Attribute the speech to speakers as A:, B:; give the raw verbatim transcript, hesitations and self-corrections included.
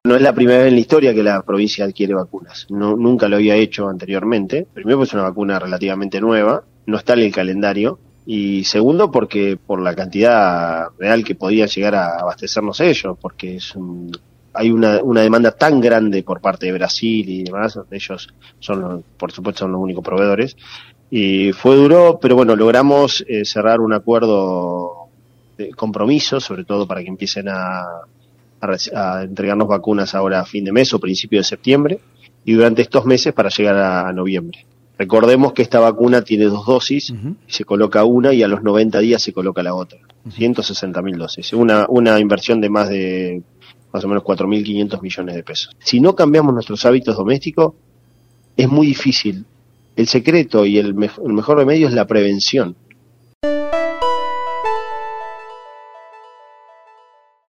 A: No es la primera vez en la historia que la provincia adquiere vacunas. No, nunca lo había hecho anteriormente. Primero, pues es una vacuna relativamente nueva, no está en el calendario. Y segundo, porque por la cantidad real que podían llegar a abastecernos ellos, porque es un, hay una, una demanda tan grande por parte de Brasil y demás. Ellos son, los, por supuesto, son los únicos proveedores. Y fue duro, pero bueno, logramos eh, cerrar un acuerdo de compromiso, sobre todo para que empiecen a, a, a entregarnos vacunas ahora a fin de mes o principio de septiembre, y durante estos meses para llegar a, a noviembre. Recordemos que esta vacuna tiene dos dosis, uh-huh. se coloca una y a los noventa días se coloca la otra. Uh-huh. ciento sesenta mil dosis. Una, una inversión de más de más o menos cuatro mil quinientos millones de pesos. Si no cambiamos nuestros hábitos domésticos, es muy difícil. El secreto y el, me- el mejor remedio es la prevención.